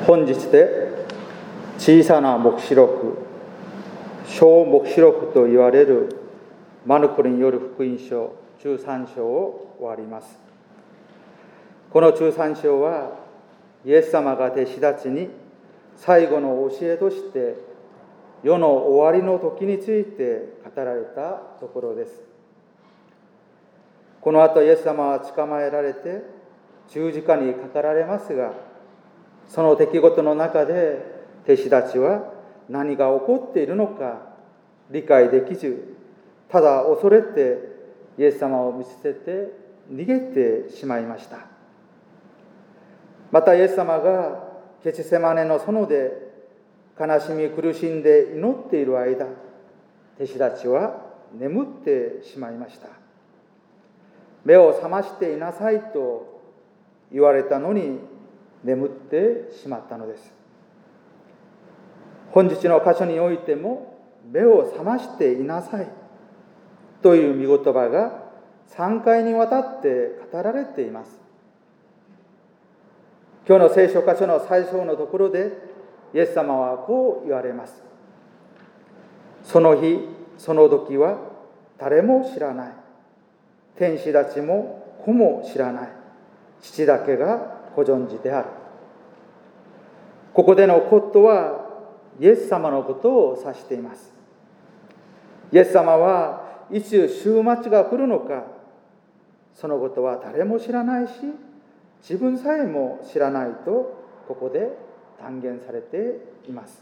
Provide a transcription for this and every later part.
本日で小さな黙示録、小黙示録と言われるマルコによる福音書13章を終わります。この13章はイエス様が弟子たちに最後の教えとして世の終わりの時について語られたところです。この後イエス様は捕まえられて十字架にかかられますが、その出来事の中で弟子たちは何が起こっているのか理解できず、ただ恐れてイエス様を見捨てて逃げてしまいました。またイエス様がゲツセマネの園で悲しみ苦しんで祈っている間、弟子たちは眠ってしまいました。目を覚ましていなさいと言われたのに眠ってしまったのです。本日の箇所においても目を覚ましていなさいという御言葉が3回にわたって語られています。今日の聖書箇所の最初のところでイエス様はこう言われます。その日その時は誰も知らない。天使たちも子も知らない。父だけがご存知である。ここでのことはイエス様のことを指しています。イエス様はいつ終末が来るのか、そのことは誰も知らないし、自分さえも知らないとここで断言されています。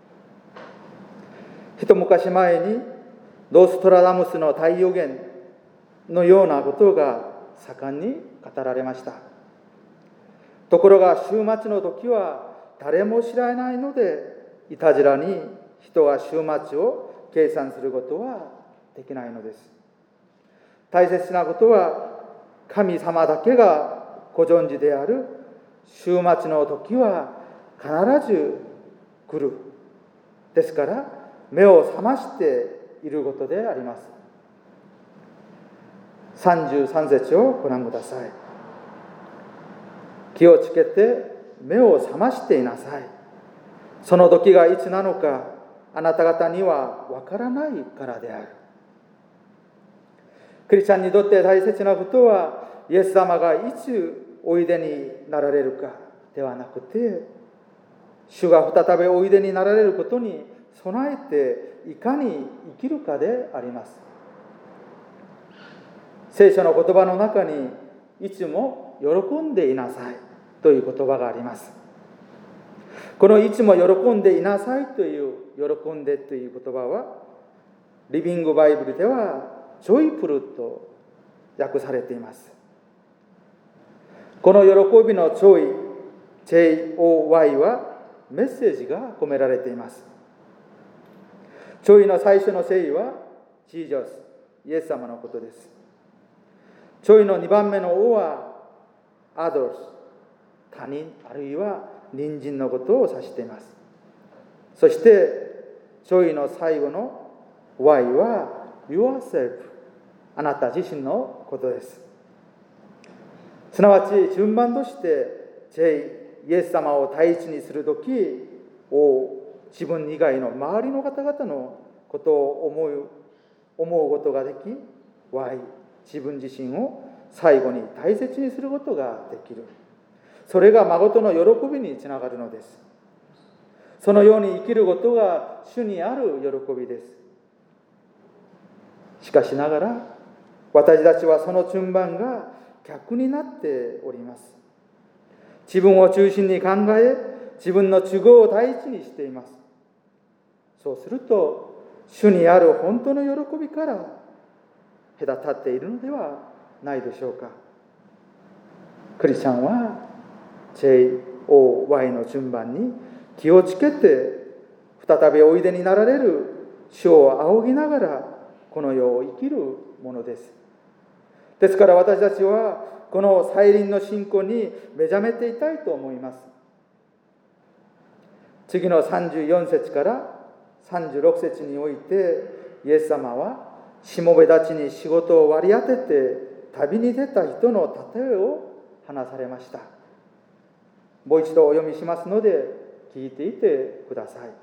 一昔前にノストラダムスの大予言のようなことが盛んに語られました。ところが終末の時は誰も知らないので、いたじらに人は終末を計算することはできないのです。大切なことは神様だけがご存知である終末の時は必ず来る。ですから目を覚ましていることであります。33節をご覧ください。気をつけて目を覚ましていなさい。その時がいつなのかあなた方にはわからないからである。クリスチャンにとって大切なことはイエス様がいつおいでになられるかではなくて、主が再びおいでになられることに備えていかに生きるかであります。聖書の言葉の中にいつも喜んでいなさいという言葉があります。このいつも喜んでいなさいという喜んでという言葉はリビングバイブルではジョイフルと訳されています。この喜びのジョイ J-O-Y はメッセージが込められています。ジョイの最初の聖はジージャス、イエス様のことです。ジョイの2番目の O はアドルス、他人あるいは隣人のことを指しています。そしてジョイの最後の Y は yourself、 あなた自身のことです。すなわち順番として J、 イエス様を第一にするとき O、 自分以外の周りの方々のことを思うことができ、 Y、 自分自身を最後に大切にすることができる。それが誠の喜びにつながるのです。そのように生きることが主にある喜びです。しかしながら私たちはその順番が逆になっております。自分を中心に考え、自分の都合を第一にしています。そうすると主にある本当の喜びから隔たっているのではないでしょうか。クリスチャンは J-O-Y の順番に気をつけて再びおいでになられる主を仰ぎながらこの世を生きるものです。ですから私たちはこの再臨の信仰に目覚めていたいと思います。次の34節から36節においてイエス様はしもべたちに仕事を割り当てて旅に出た人の例えを話されました。 もう一度お読みしますので聞いていてください。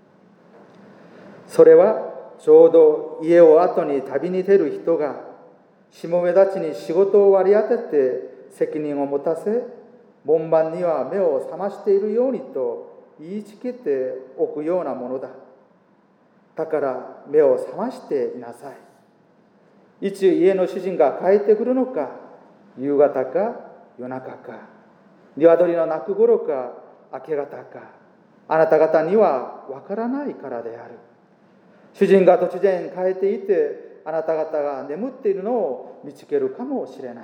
それはちょうど家を後に旅に出る人がしもべたちに仕事を割り当てて責任を持たせ、門番には目を覚ましているようにと言いつけておくようなものだ。だから目を覚ましていなさい。いつ家の主人が帰ってくるのか、夕方か夜中か、鶏の鳴く頃か明け方か、あなた方にはわからないからである。主人が突然帰っていて、あなた方が眠っているのを見つけるかもしれない。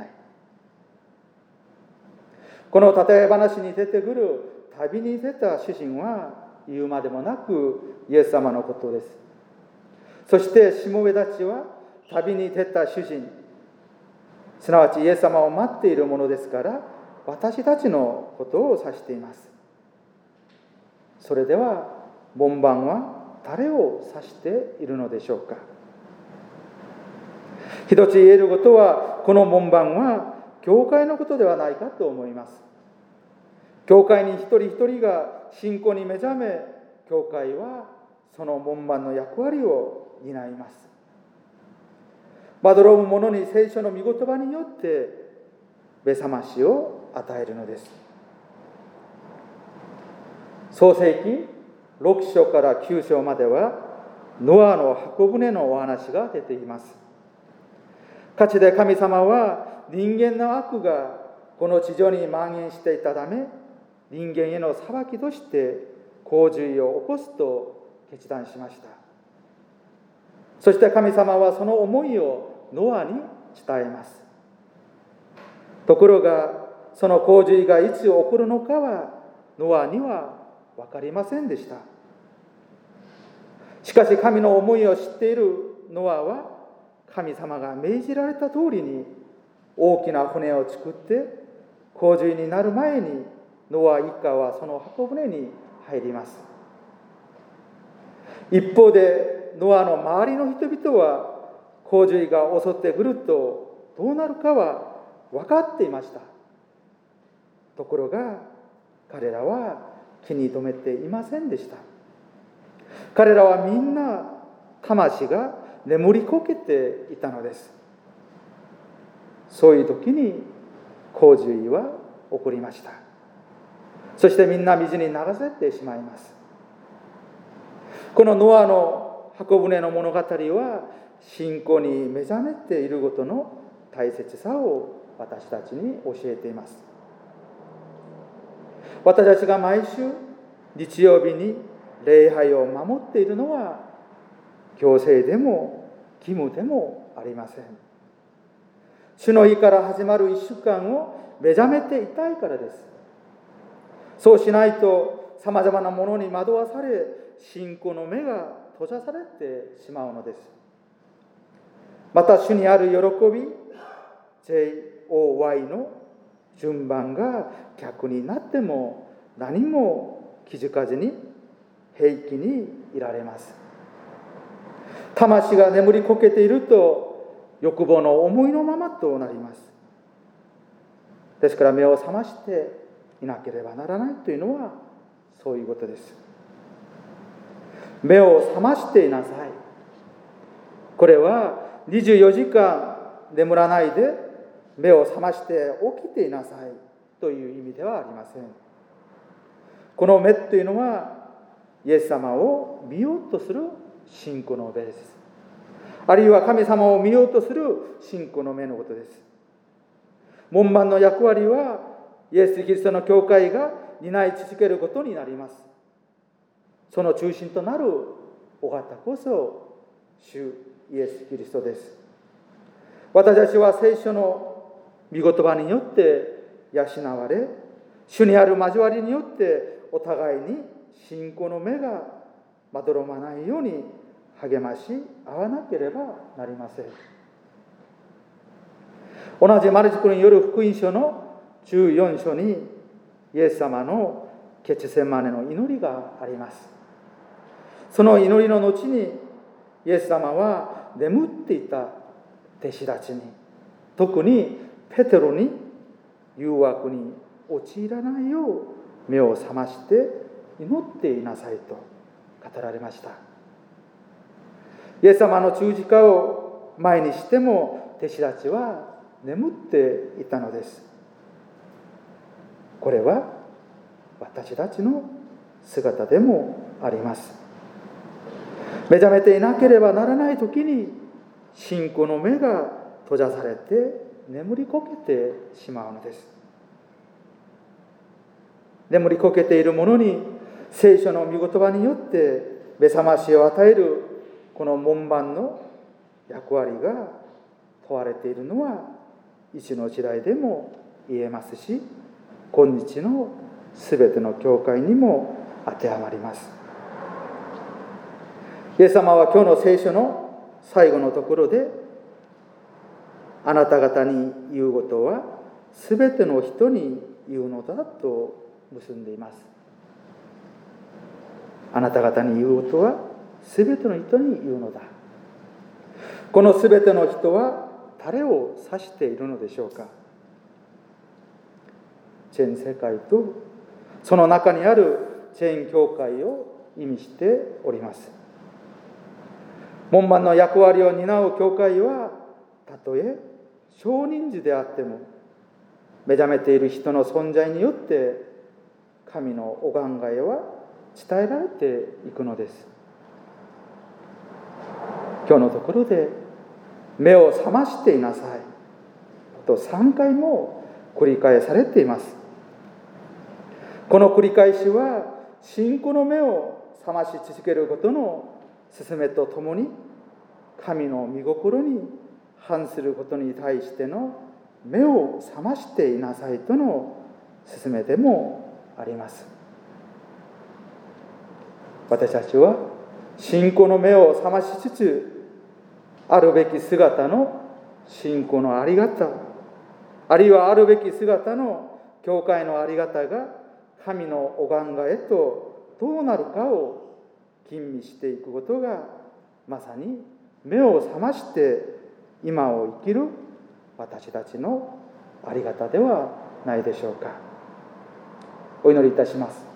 この例え話に出てくる旅に出た主人は言うまでもなくイエス様のことです。そしてしもべたちは旅に出た主人、すなわちイエス様を待っているものですから、私たちのことを指しています。それでは門番は誰を指しているのでしょうか。一つ言えることは、この門番は教会のことではないかと思います。教会に一人一人が信仰に目覚め、教会はその門番の役割を担います。まどろむ者に聖書の御言葉によって目覚ましを与えるのです。創世記6章から9章まではノアの箱舟のお話が出ています。かつて神様は人間の悪がこの地上に蔓延していたため、人間への裁きとして洪水を起こすと決断しました。そして神様はその思いをノアに伝えます。ところがその洪水がいつ起こるのかはノアには分かりませんでした。しかし神の思いを知っているノアは、神様が命じられた通りに大きな船を作って、洪水になる前にノア一家はその箱舟に入ります。一方でノアの周りの人々は洪水が襲ってくるとどうなるかは分かっていました。ところが彼らは気に留めていませんでした。彼らはみんな魂が眠りこけていたのです。そういう時に洪水は起こりました。そしてみんな水に流されてしまいます。このノアの箱舟の物語は信仰に目覚めていることの大切さを私たちに教えています。私たちが毎週日曜日に礼拝を守っているのは強制でも義務でもありません。主の日から始まる1週間を目覚めていたいからです。そうしないとさまざまなものに惑わされ、信仰の目が閉ざされてしまうのです。また主にある喜び JOY の順番が逆になっても何も気づかずに平気にいられます。魂が眠りこけていると欲望の思いのままとなります。ですから目を覚ましていなければならないというのはそういうことです。目を覚ましていなさい。これは24時間眠らないで目を覚まして起きていなさいという意味ではありません。この目というのはイエス様を見ようとする信仰の目です。あるいは神様を見ようとする信仰の目のことです。門番の役割はイエス・キリストの教会が担い続けることになります。その中心となるお方こそ主イエス・キリストです。私たちは聖書の御言葉によって養われ、主にある交わりによってお互いに信仰の目がまどろまないように励まし合わなければなりません。同じマルコによる福音書の14章にイエス様のゲツセマネの祈りがあります。その祈りの後にイエス様は眠っていた弟子たちに、特にペテロに誘惑に陥らないよう目を覚まして祈っていなさいと語られました。イエス様の十字架を前にしても弟子たちは眠っていたのです。これは私たちの姿でもあります。目覚めていなければならない時に信仰の目が閉ざされて眠りこけてしまうのです。眠りこけている者に聖書の御言葉によって目覚ましを与えるこの門番の役割が問われているのはいつの時代でも言えますし、今日のすべての教会にも当てはまります。イエス様は今日の聖書の最後のところで、あなた方に言うことはすべての人に言うのだと結んでいます。あなた方に言うことはすべての人に言うのだ。このすべての人は誰を指しているのでしょうか。全世界とその中にある全教会を意味しております。門番の役割を担う教会はたとえ少人数であっても目覚めている人の存在によって神のお考えは伝えられていくのです。今日のところで目を覚ましていなさいと3回も繰り返されています。この繰り返しは信仰の目を覚まし続けることの勧めとともに、神の御心に反することに対しての目を覚ましていなさいとの勧めでもあります。私たちは信仰の目を覚ましつつ、あるべき姿の信仰のあり方、あるいはあるべき姿の教会のあり方が神のお考えとどうなるかを吟味していくことが、まさに目を覚まして今を生きる私たちのあり方ではないでしょうか。お祈りいたします。